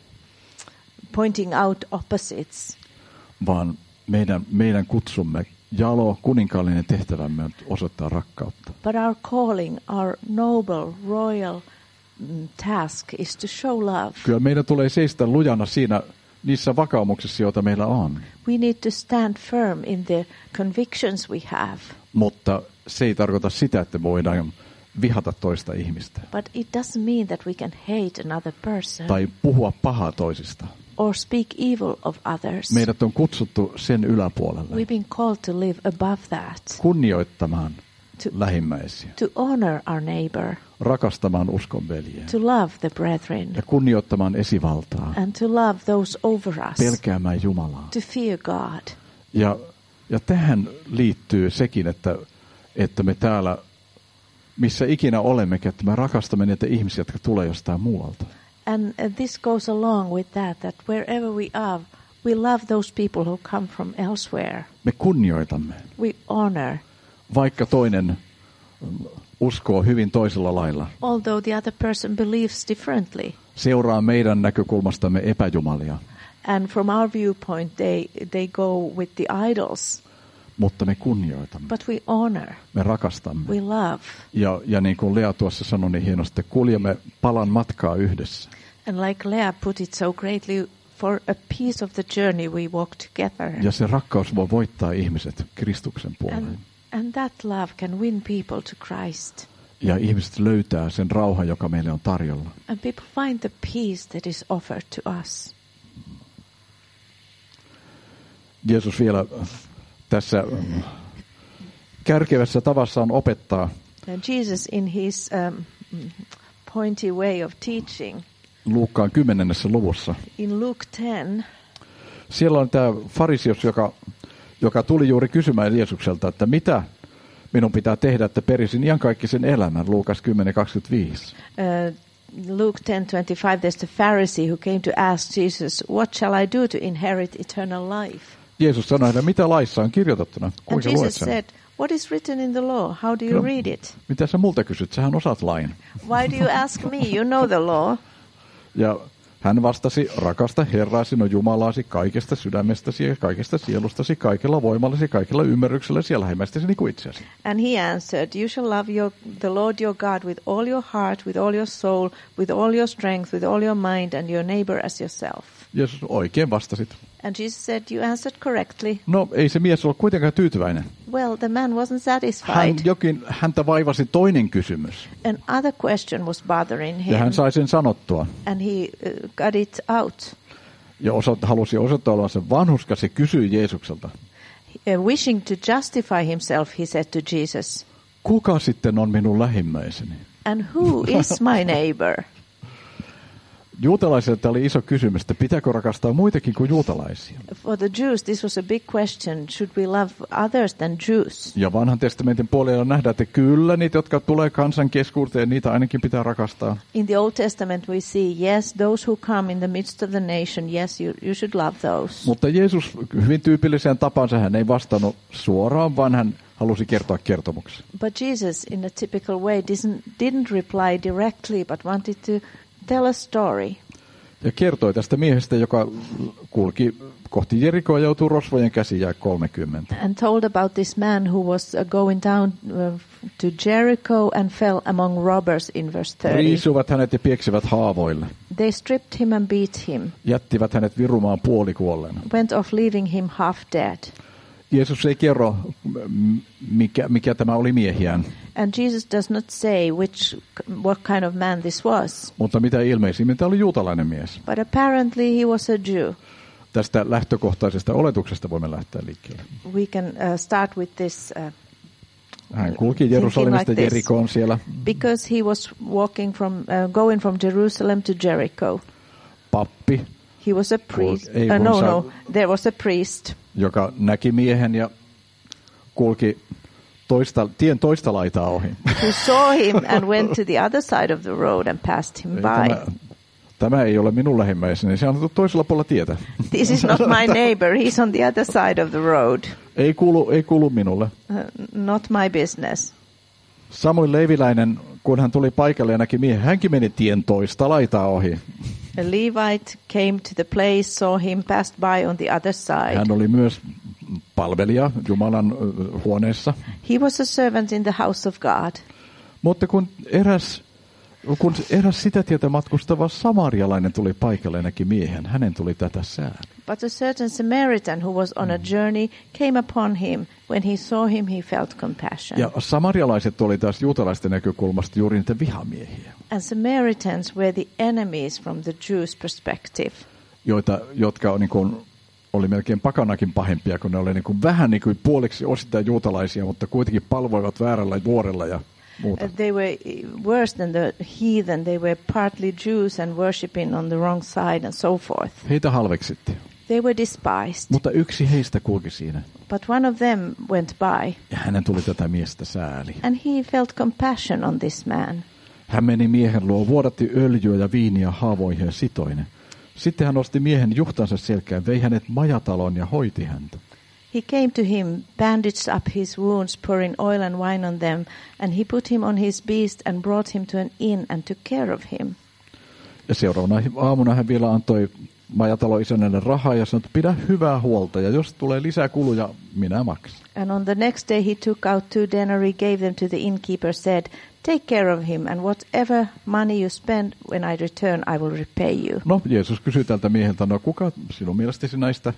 [SPEAKER 1] pointing out opposites.
[SPEAKER 2] Vaan meidän kutsumme jalo kuninkaallinen tehtävämme on osoittaa rakkautta.
[SPEAKER 1] But our calling, our noble, royal task is to show love.
[SPEAKER 2] Kyllä meidän tulee seistä lujana niissä vakaumuksissa, joita meillä on.
[SPEAKER 1] We need to stand firm in the convictions we have.
[SPEAKER 2] Mutta se ei tarkoita sitä, että me voidaan vihata toista ihmistä.
[SPEAKER 1] But it doesn't mean that we can hate another person.
[SPEAKER 2] Tai puhua pahaa toisista.
[SPEAKER 1] Or speak evil of others.
[SPEAKER 2] Meidät on kutsuttu sen yläpuolelle.
[SPEAKER 1] We've been called to live above that.
[SPEAKER 2] Kunnioittamaan lähimmäisiä.
[SPEAKER 1] To honor our neighbor.
[SPEAKER 2] Rakastamaan uskonveljeä.
[SPEAKER 1] To love the brethren.
[SPEAKER 2] Ja kunnioittamaan esivaltaa.
[SPEAKER 1] And to love those over us.
[SPEAKER 2] Pelkäämään Jumalaa.
[SPEAKER 1] To fear God.
[SPEAKER 2] Ja tähän liittyy sekin, että me täällä, missä ikinä olemmekin, että me rakastamme niitä ihmisiä, jotka tulee jostain muualta.
[SPEAKER 1] And this goes along with that wherever we are, we love those people who come from elsewhere.
[SPEAKER 2] Me kunnioitamme.
[SPEAKER 1] We honor.
[SPEAKER 2] Vaikka toinen uskoo hyvin toisella lailla.
[SPEAKER 1] Although the other person believes differently.
[SPEAKER 2] Seuraa meidän näkökulmastamme epäjumalia.
[SPEAKER 1] And from our viewpoint they go with the idols.
[SPEAKER 2] Mutta me kunnioitamme.
[SPEAKER 1] But we honor.
[SPEAKER 2] Me rakastamme.
[SPEAKER 1] We love.
[SPEAKER 2] Ja niin kuin Lea tuossa sanoi niin hienosti, että kuljemme palan matkaa yhdessä.
[SPEAKER 1] And like Lea put it so greatly, for a piece of the journey we walk together.
[SPEAKER 2] Ja se rakkaus voi voittaa ihmiset Kristuksen puoleen.
[SPEAKER 1] And that love can win people to Christ.
[SPEAKER 2] Ja ihmiset löytää sen rauhan, joka meille on tarjolla.
[SPEAKER 1] And people find the peace that is offered to us.
[SPEAKER 2] Jeesus vielä tässä kärkevässä tavassaan opettaa.
[SPEAKER 1] Jesus in his pointy way of teaching.
[SPEAKER 2] Luukkaan 10. luvussa.
[SPEAKER 1] In Luke 10.
[SPEAKER 2] Siellä on tämä farisius, joka tuli juuri kysymään Jeesukselta, että mitä minun pitää tehdä, että perisin iankaikkisen elämän. Luukas 10:25.
[SPEAKER 1] Luke 10:25, there's the Pharisee who came to ask Jesus, what shall I do to inherit eternal life?
[SPEAKER 2] Jeesus sanoi, että mitä laissa on kirjoitettuna? Kuinka
[SPEAKER 1] luet sen?
[SPEAKER 2] Jesus said,
[SPEAKER 1] what is written in the law? How do you read it?
[SPEAKER 2] Mitä sä multa kysyt? Sähän osaat lain.
[SPEAKER 1] Why do you ask me? You know the law.
[SPEAKER 2] Ja hän vastasi, rakasta Herraa sinun Jumalaasi kaikesta sydämestäsi ja kaikesta sielustasi, kaikella voimallasi, kaikella ymmärrykselläsi ja lähimmäistäsi niin kuin itseäsi.
[SPEAKER 1] And he answered, you shall love the Lord your God with all your heart, with all your soul, with all your strength, with all your mind, and your neighbor as yourself.
[SPEAKER 2] Jeesus, oikein vastasit.
[SPEAKER 1] And Jesus said, you answered correctly.
[SPEAKER 2] No, ei se mies ollut kuitenkaan tyytyväinen.
[SPEAKER 1] Well, the man wasn't satisfied.
[SPEAKER 2] Häntä vaivasi toinen kysymys.
[SPEAKER 1] Another question was bothering him.
[SPEAKER 2] Ja hän sai sen sanottua.
[SPEAKER 1] And he got it out.
[SPEAKER 2] Ja halusi osoittaa olevansa vanhuska, se kysyi Jeesukselta.
[SPEAKER 1] Wishing to justify himself, he said to Jesus.
[SPEAKER 2] Kuka sitten on minun lähimmäiseni?
[SPEAKER 1] And who is my neighbor?
[SPEAKER 2] Juutalaisille tämä oli iso kysymys, että pitääkö rakastaa muitakin kuin juutalaisia?
[SPEAKER 1] For the Jews, this was a big question. Should we love others than Jews?
[SPEAKER 2] Ja vanhan testamentin puolella nähdään, että kyllä niitä, jotka tulee kansan keskuuteen, niitä ainakin pitää rakastaa.
[SPEAKER 1] In the Old Testament we see, yes, those who come in the midst of the nation, yes, you should love those.
[SPEAKER 2] Mutta Jeesus hyvin tyypilliseen tapansa hän ei vastannut suoraan, vaan hän halusi kertoa kertomuksen.
[SPEAKER 1] But Jesus, in a typical way, didn't reply directly, but wanted to tell a story. Ja
[SPEAKER 2] kertoi tästä miehestä, joka kulki kohti Jerikoa ja joutui rosvojen käsiin ja 30.
[SPEAKER 1] And told about this man who was going down to Jericho and fell among robbers in verse 30.
[SPEAKER 2] Riisuvat hänet ja pieksivät haavoille.
[SPEAKER 1] They stripped him and beat him.
[SPEAKER 2] Jättivät hänet virumaan puolikuolleena.
[SPEAKER 1] Went off leaving him half dead.
[SPEAKER 2] Jeesus ei kerro, mikä tämä oli miehiään.
[SPEAKER 1] And Jesus does not say what kind of man this was.
[SPEAKER 2] Mutta mitä ilmeisimmin tämä oli juutalainen mies.
[SPEAKER 1] But apparently he was a Jew.
[SPEAKER 2] Tästä lähtökohtaisesta oletuksesta voimme lähteä liikkeelle.
[SPEAKER 1] We can start with this.
[SPEAKER 2] Hän kulki Jerusalemista like Jerikoon siellä.
[SPEAKER 1] Because he was going from Jerusalem to Jericho.
[SPEAKER 2] Pappi.
[SPEAKER 1] He was a priest. There was a priest.
[SPEAKER 2] Joka näki miehen ja kulki tien toista laitaa ohi.
[SPEAKER 1] Who saw him and went to the other side of the road and passed him by.
[SPEAKER 2] Tämä ei ole minun lähimmäiseni, se on toisella puolella tietä.
[SPEAKER 1] This is not my neighbor, he's on the other side of the road.
[SPEAKER 2] Ei kuulu minulle.
[SPEAKER 1] Not my business.
[SPEAKER 2] Samoin leviläinen, kun hän tuli paikalle ja näki miehen, hänkin meni tien toista laitaa ohi.
[SPEAKER 1] A Levite came to the place, saw him, passed by on the other side.
[SPEAKER 2] Hän oli myös palvelija Jumalan huoneessa.
[SPEAKER 1] He was a servant in the house of God.
[SPEAKER 2] Mutta kun eräs sitä tietä matkustava samarialainen tuli paikalle ja näki miehen, hänen tuli tätä sääli.
[SPEAKER 1] But a certain Samaritan who was on a journey came upon him. When he saw him, he felt compassion.
[SPEAKER 2] Ja samarialaiset oli taas juutalaisten näkökulmasta juuri niitä vihamiehiä.
[SPEAKER 1] And Samaritans were the enemies from the Jews' perspective.
[SPEAKER 2] Jotka niin kuin, oli melkein pakanakin pahempia, kun ne oli niin kuin, vähän niin kuin puoliksi osittain juutalaisia, mutta kuitenkin palvoivat väärällä vuorella ja muuta.
[SPEAKER 1] They were worse than the heathen. They were partly Jews and worshipping on the wrong side and so forth.
[SPEAKER 2] Heitä halveksittiin.
[SPEAKER 1] They were despised.
[SPEAKER 2] Mutta yksi heistä kulki siinä.
[SPEAKER 1] But one of them went by.
[SPEAKER 2] Ja hänen tuli tätä miestä sääli.
[SPEAKER 1] And he felt compassion on this man.
[SPEAKER 2] Hän meni miehen luo, vuodatti öljyä ja viiniä haavoihin ja sitoi ne. Sitten hän nosti miehen juhtansa selkään, vei hänet majataloon ja hoiti häntä.
[SPEAKER 1] He came to him, bandaged up his wounds, pouring oil and wine on them, and he put him on his beast and brought him to an inn and took care of him.
[SPEAKER 2] Ja seuraavana aamuna hän vielä antoi majatalon isännälle rahaa ja sanoi, että pidä hyvää huolta, ja jos tulee lisää kuluja, minä maksan.
[SPEAKER 1] And on the next day he took out 2 denarii, gave them to the innkeeper, said, take care of him, and whatever money you spend, when I return, I will repay you.
[SPEAKER 2] No, Jeesus kysyi tältä mieheltä, no kuka sinun mielestäsi näistä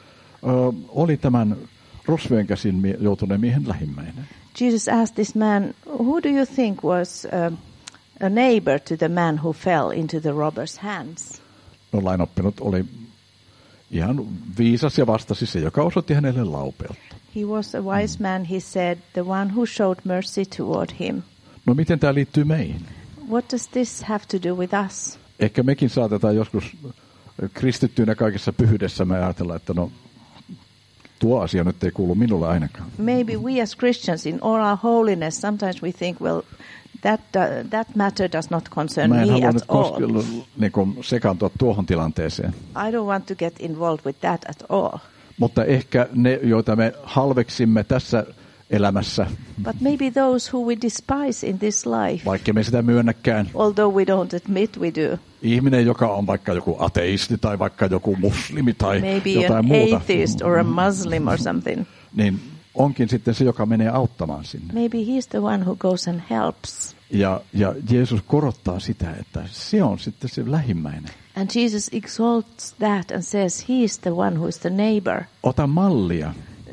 [SPEAKER 2] oli tämän rosvojen käsin joutuneen miehen lähimmäinen?
[SPEAKER 1] Jesus asked this man, who do you think was a neighbor to the man who fell into the robber's hands?
[SPEAKER 2] No, lainoppinut oli ihan viisas ja vastasi se, joka osoitti hänelle laupeutta.
[SPEAKER 1] He was a wise man, he said, the one who showed mercy toward him.
[SPEAKER 2] No, miten tämä liittyy meihin?
[SPEAKER 1] What does this have to do with us?
[SPEAKER 2] Ehkä mekin saatetaan joskus kristittyinä kaikessa pyhyydessä me ajatella, että no, tuo asia nyt ei kuulu minulle ainakaan.
[SPEAKER 1] Maybe we as Christians in all our holiness, sometimes we think, well, that matter does not concern me at all.
[SPEAKER 2] Mä en halua nyt sekaantua tuohon tilanteeseen.
[SPEAKER 1] I don't want to get involved with that at all.
[SPEAKER 2] Mutta ehkä ne, joita me halveksimme tässä elämässä.
[SPEAKER 1] But maybe those who we despise in this life.
[SPEAKER 2] Vaikka me sitä myönnäkään.
[SPEAKER 1] Although we don't admit we do.
[SPEAKER 2] Ihminen, joka on vaikka joku ateisti tai vaikka joku muslimi tai
[SPEAKER 1] maybe
[SPEAKER 2] jotain
[SPEAKER 1] an
[SPEAKER 2] muuta.
[SPEAKER 1] Atheist or a Muslim or something.
[SPEAKER 2] Niin onkin sitten se, joka menee auttamaan sinne.
[SPEAKER 1] Maybe he's the one who goes and helps.
[SPEAKER 2] Ja Jeesus korottaa sitä, että se on sitten se lähimmäinen.
[SPEAKER 1] And Jesus exalts that and says he's the one who is the neighbor.
[SPEAKER 2] Ota mallia.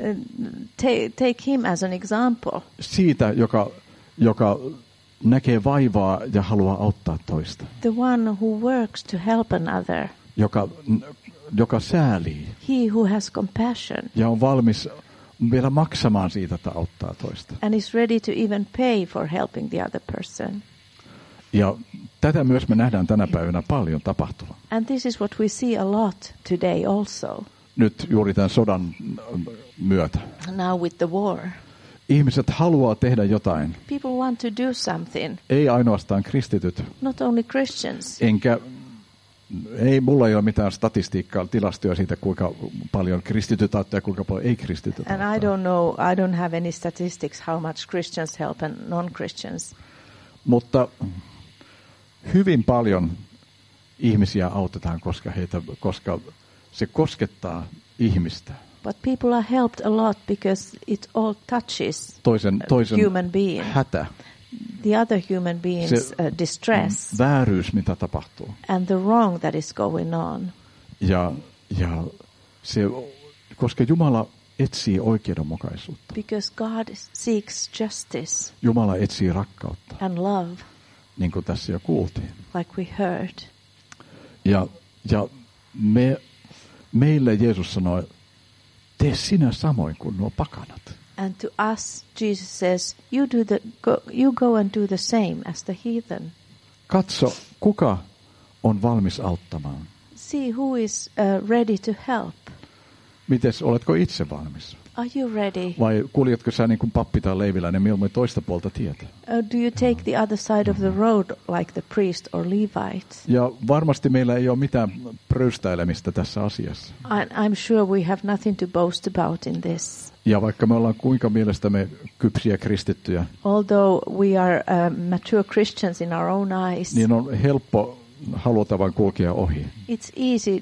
[SPEAKER 1] Take him as an example.
[SPEAKER 2] Siitä, joka näkee vaivaa ja haluaa auttaa toista.
[SPEAKER 1] The one who works to help another.
[SPEAKER 2] Joka säälii.
[SPEAKER 1] He who has compassion.
[SPEAKER 2] Ja on valmis vielä maksamaan siitä, että auttaa toista.
[SPEAKER 1] And is ready to even pay for helping the other person.
[SPEAKER 2] Ja tätä myös me nähdään tänä päivänä paljon tapahtuvan.
[SPEAKER 1] And this is what we see a lot today also.
[SPEAKER 2] Nyt juuri tämän sodan myötä.
[SPEAKER 1] Now with the war.
[SPEAKER 2] Ihmiset haluaa tehdä jotain.
[SPEAKER 1] People want to do something.
[SPEAKER 2] Ei ainoastaan kristityt.
[SPEAKER 1] Not only Christians.
[SPEAKER 2] Mulla ei ole mitään statistiikkaa, tilastoja siitä, kuinka paljon kristityt auttaa ja kuinka paljon ei kristityt auttaa.
[SPEAKER 1] And I don't have any statistics how much Christians help and non-Christians.
[SPEAKER 2] Mutta hyvin paljon ihmisiä autetaan, koska se koskettaa ihmistä.
[SPEAKER 1] But people are helped a lot because it all touches
[SPEAKER 2] toisen
[SPEAKER 1] human being.
[SPEAKER 2] Hätä.
[SPEAKER 1] The other human being's distress.
[SPEAKER 2] Vääryys, mitä tapahtuu.
[SPEAKER 1] And the wrong that is going on.
[SPEAKER 2] Ja se, koska Jumala etsii oikeudenmukaisuutta.
[SPEAKER 1] Because God seeks justice.
[SPEAKER 2] Jumala etsii rakkautta.
[SPEAKER 1] And love.
[SPEAKER 2] Niin kuin tässä jo kuultiin.
[SPEAKER 1] Like we heard.
[SPEAKER 2] Ja meille Jeesus sanoi, tee sinä samoin kuin nuo pakanat.
[SPEAKER 1] And to us, Jesus says, you go and do the same as the heathen.
[SPEAKER 2] Katso, kuka on valmis auttamaan.
[SPEAKER 1] See who is ready to help.
[SPEAKER 2] Mites, oletko itse valmis?
[SPEAKER 1] Are you ready?
[SPEAKER 2] Vai kuljetko sä niin kuin pappi tai leiviläinen mieluummin toista puolta tietä?
[SPEAKER 1] Do you take the other side of the road like the priest or Levite?
[SPEAKER 2] Ja varmasti meillä ei ole mitään pröystäilemistä tässä asiassa.
[SPEAKER 1] I'm sure we have nothing to boast about in this.
[SPEAKER 2] Ja vaikka me ollaan kuinka mielestämme kypsiä kristittyjä,
[SPEAKER 1] although we are mature Christians in our own eyes,
[SPEAKER 2] niin on helppo haluta vain kulkea ohi.
[SPEAKER 1] It's easy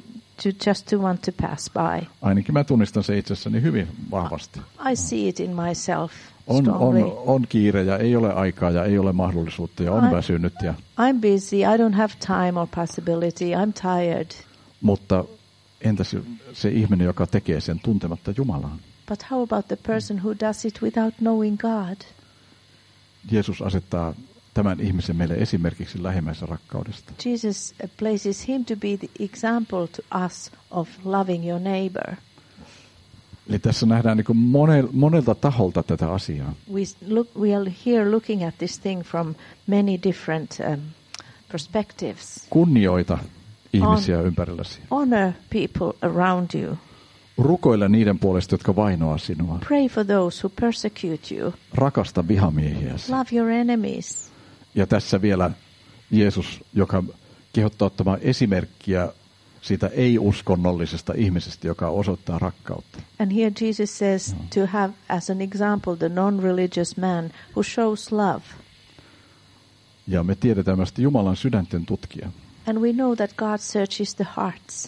[SPEAKER 1] just to want to pass by.
[SPEAKER 2] Ainakin mä tunnistan se itsessäni hyvin vahvasti.
[SPEAKER 1] I see it in myself strongly.
[SPEAKER 2] On kiire ja ei ole aikaa ja ei ole mahdollisuutta ja on väsynyt. Ja
[SPEAKER 1] I'm busy, I don't have time or possibility, I'm tired.
[SPEAKER 2] Mutta entäs se ihminen, joka tekee sen tuntematta Jumalaa?
[SPEAKER 1] But how about the person who does it without knowing God?
[SPEAKER 2] Jeesus asettaa tämän ihmisen meille esimerkiksi lähimmäisenrakkaudesta.
[SPEAKER 1] Jesus places him to be the example to us of loving your neighbor.
[SPEAKER 2] Eli tässä nähdään niin kuin monelta taholta tätä asiaa.
[SPEAKER 1] We are here looking at this thing from many different perspectives.
[SPEAKER 2] Kunnioita ihmisiä ympärilläsi.
[SPEAKER 1] Honor people around you.
[SPEAKER 2] Rukoile niiden puolesta, jotka vainoaa sinua.
[SPEAKER 1] Pray for those who persecute you.
[SPEAKER 2] Rakasta vihamiehiäsi.
[SPEAKER 1] Love your enemies.
[SPEAKER 2] Ja tässä vielä Jeesus, joka kehottaa ottamaan esimerkkiä siitä ei-uskonnollisesta ihmisestä, joka osoittaa rakkautta.
[SPEAKER 1] And here Jesus says to have as an example the non-religious man who shows love.
[SPEAKER 2] Ja me tiedetään myös, että Jumalan sydänten tutkija.
[SPEAKER 1] And we know that God searches the hearts.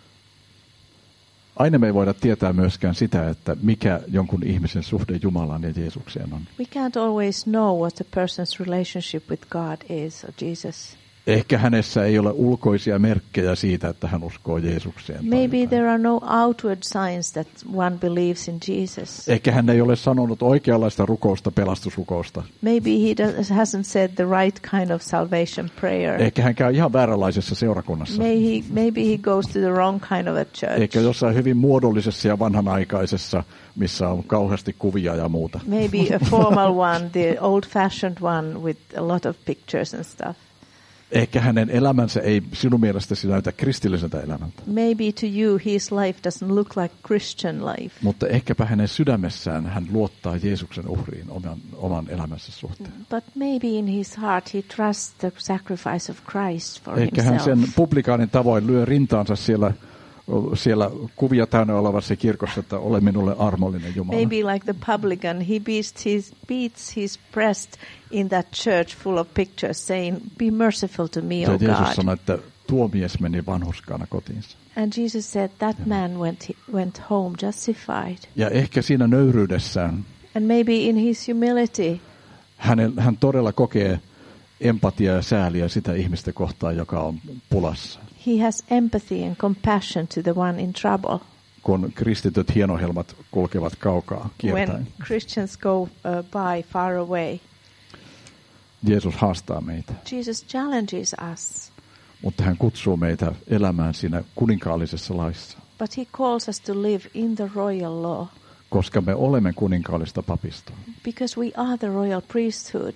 [SPEAKER 2] Aina me ei voida tietää myöskään sitä, että mikä jonkun ihmisen suhde Jumalaan ja Jeesukseen on.
[SPEAKER 1] We can't always know what a person's relationship with God is or Jesus.
[SPEAKER 2] Ehkä hänessä ei ole ulkoisia merkkejä siitä, että hän uskoo Jeesukseen.
[SPEAKER 1] Maybe there are no outward signs that one believes in Jesus.
[SPEAKER 2] Ehkä hän ei ole sanonut oikeanlaista rukousta, pelastusrukousta.
[SPEAKER 1] Maybe he hasn't said the right kind of salvation prayer.
[SPEAKER 2] Ehkä hän käy ihan vääränlaisessa seurakunnassa.
[SPEAKER 1] Maybe he goes to the wrong kind of a church.
[SPEAKER 2] Ehkä jossain hyvin muodollisessa ja vanhanaikaisessa, missä on kauheasti kuvia ja muuta.
[SPEAKER 1] Maybe a formal one, the old-fashioned one with a lot of pictures and stuff.
[SPEAKER 2] Ehkä hänen elämänsä ei sinun mielestäsi näytä kristilliseltä elämältä.
[SPEAKER 1] Maybe to you his life doesn't look like Christian life.
[SPEAKER 2] Mutta ehkäpä hänen sydämessään hän luottaa Jeesuksen uhriin oman elämänsä suhteen.
[SPEAKER 1] But maybe in his heart he trusts the sacrifice of Christ for
[SPEAKER 2] Ehkä
[SPEAKER 1] himself.
[SPEAKER 2] hän sen publikaanin tavoin lyö rintaansa siellä kuvia täynnä olevassa kirkossa, että ole minulle armollinen Jumala.
[SPEAKER 1] Maybe like the publican, he beats his breast in that church full of pictures saying, be merciful to me, O God.
[SPEAKER 2] Jeesus sanoi, että tuo mies meni vanhurskaana kotiinsa.
[SPEAKER 1] And Jesus said that man went home justified.
[SPEAKER 2] Ja ehkä siinä nöyryydessään
[SPEAKER 1] And maybe in his humility,
[SPEAKER 2] hän todella kokee empatiaa ja sääliä sitä ihmistä kohtaan, joka on pulassa.
[SPEAKER 1] he has empathy and compassion to the one in trouble.
[SPEAKER 2] Kun kristityt hienohelmat kulkevat kaukaa kiertäen.
[SPEAKER 1] When Christians go by far away.
[SPEAKER 2] Jeesus haastaa meitä.
[SPEAKER 1] Jesus challenges us.
[SPEAKER 2] Mutta hän kutsuu meitä elämään siinä kuninkaallisessa laissa.
[SPEAKER 1] But he calls us to live in the royal law.
[SPEAKER 2] Koska me olemme kuninkaallista papistoa.
[SPEAKER 1] Because we are the royal priesthood.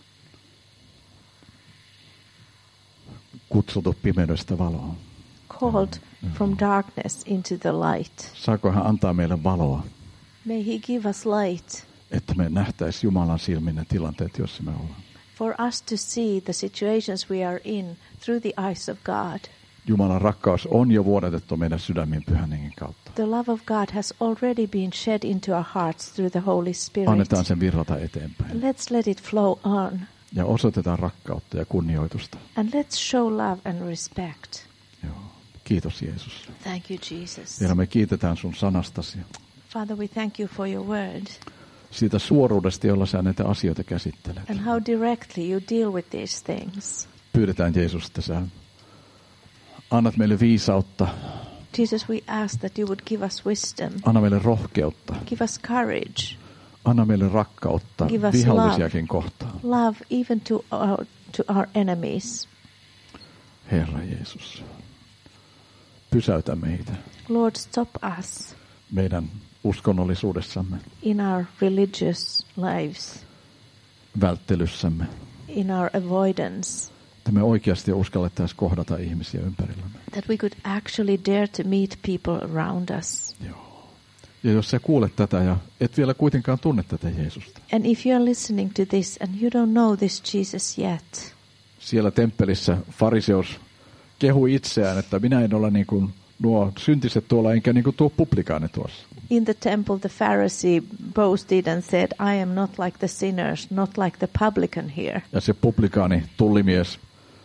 [SPEAKER 2] Kutsuttu pimeydestä valoon.
[SPEAKER 1] Called from darkness into the light.
[SPEAKER 2] Saako hän antaa meille valoa?
[SPEAKER 1] May he give us light.
[SPEAKER 2] Että me nähtäisi Jumalan silmin ne tilanteet, joissa me ollaan.
[SPEAKER 1] For us to see the situations we are in through the eyes of God.
[SPEAKER 2] Jumalan rakkaus on jo vuodatettu meidän sydämiin Pyhän Hengen kautta.
[SPEAKER 1] The love of God has already been shed into our hearts through the Holy Spirit.
[SPEAKER 2] Annetaan sen virrata eteenpäin.
[SPEAKER 1] Let's let it flow on.
[SPEAKER 2] Ja osoitetaan rakkautta ja kunnioitusta.
[SPEAKER 1] And let's show love and respect.
[SPEAKER 2] Joo. Kiitos Jeesus.
[SPEAKER 1] Thank you, Jesus.
[SPEAKER 2] Ja me kiitetään sun sanastasi.
[SPEAKER 1] Father, we thank you for your word.
[SPEAKER 2] Siitä suoruudesta, jolla sä näitä asioita käsittelet.
[SPEAKER 1] And how directly you deal with these things.
[SPEAKER 2] Pyydetään Jeesus, että sä annat meille viisautta.
[SPEAKER 1] Jesus, we ask that you would give us wisdom.
[SPEAKER 2] Anna meille rohkeutta.
[SPEAKER 1] Give us courage.
[SPEAKER 2] Anna meille rakkautta
[SPEAKER 1] Give us
[SPEAKER 2] vihallisiakin kohtaan.
[SPEAKER 1] Love even to our enemies.
[SPEAKER 2] Herra Jeesus, pysäytä meitä.
[SPEAKER 1] Lord, stop us.
[SPEAKER 2] Meidän uskonnollisuudessamme.
[SPEAKER 1] In our religious lives.
[SPEAKER 2] Välttelyssämme.
[SPEAKER 1] In our avoidance.
[SPEAKER 2] Että me oikeasti uskallettaisiin kohdata ihmisiä ympärillämme.
[SPEAKER 1] That we could actually dare to meet people around us.
[SPEAKER 2] Joo. Ja jos sä kuulet tätä ja et vielä kuitenkaan tunne tätä Jeesusta.
[SPEAKER 1] And if you are listening to this and you don't know this Jesus yet.
[SPEAKER 2] Siellä temppelissä fariseus kehui itseään, että minä en ole niin kuin nuo syntiset tuolla, enkä niin kuin tuo publikaani tuossa.
[SPEAKER 1] In the temple the Pharisee boasted and said, I am not like the sinners, not like the publican here.
[SPEAKER 2] Ja se publikaani, tullimies,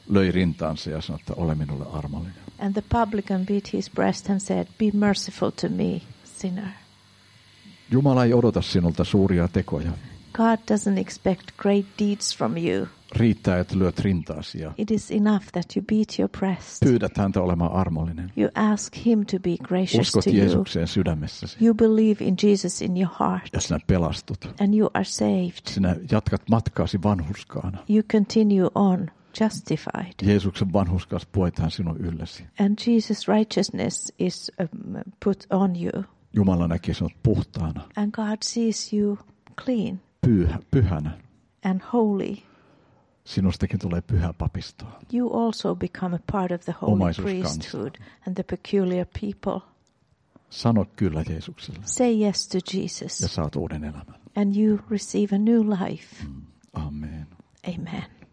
[SPEAKER 2] löi rintaansa ja sanoi, että ole minulle armollinen.
[SPEAKER 1] And the publican beat his breast and said, be merciful to me, sinner.
[SPEAKER 2] Jumala ei odota sinulta suuria tekoja.
[SPEAKER 1] God doesn't expect great deeds from you.
[SPEAKER 2] Riittää, että lyöt rintaasi ja
[SPEAKER 1] It is enough that you beat your breast.
[SPEAKER 2] pyydät häntä olemaan armollinen.
[SPEAKER 1] You ask him to be gracious
[SPEAKER 2] Uskot
[SPEAKER 1] to you.
[SPEAKER 2] Jeesukseen sydämessäsi
[SPEAKER 1] You believe in Jesus in your heart.
[SPEAKER 2] ja sinä pelastut.
[SPEAKER 1] And you are saved.
[SPEAKER 2] Sinä jatkat matkaasi vanhurskaana.
[SPEAKER 1] You continue on justified.
[SPEAKER 2] Jeesuksen vanhurskaus puetaan sinun yllesi.
[SPEAKER 1] And Jesus' righteousness is put on you.
[SPEAKER 2] Jumala näkee sinut puhtaana,
[SPEAKER 1] And God sees you clean
[SPEAKER 2] pyhänä.
[SPEAKER 1] and holy.
[SPEAKER 2] Sinustakin tulee pyhä papistoa.
[SPEAKER 1] You also become a part of the holy
[SPEAKER 2] Omaisuuskansa.
[SPEAKER 1] priesthood and the peculiar people.
[SPEAKER 2] Sano kyllä Jeesukselle
[SPEAKER 1] Say yes to
[SPEAKER 2] ja
[SPEAKER 1] Jesus
[SPEAKER 2] saat uuden elämän.
[SPEAKER 1] and you receive a new life.
[SPEAKER 2] Amen.
[SPEAKER 1] Amen.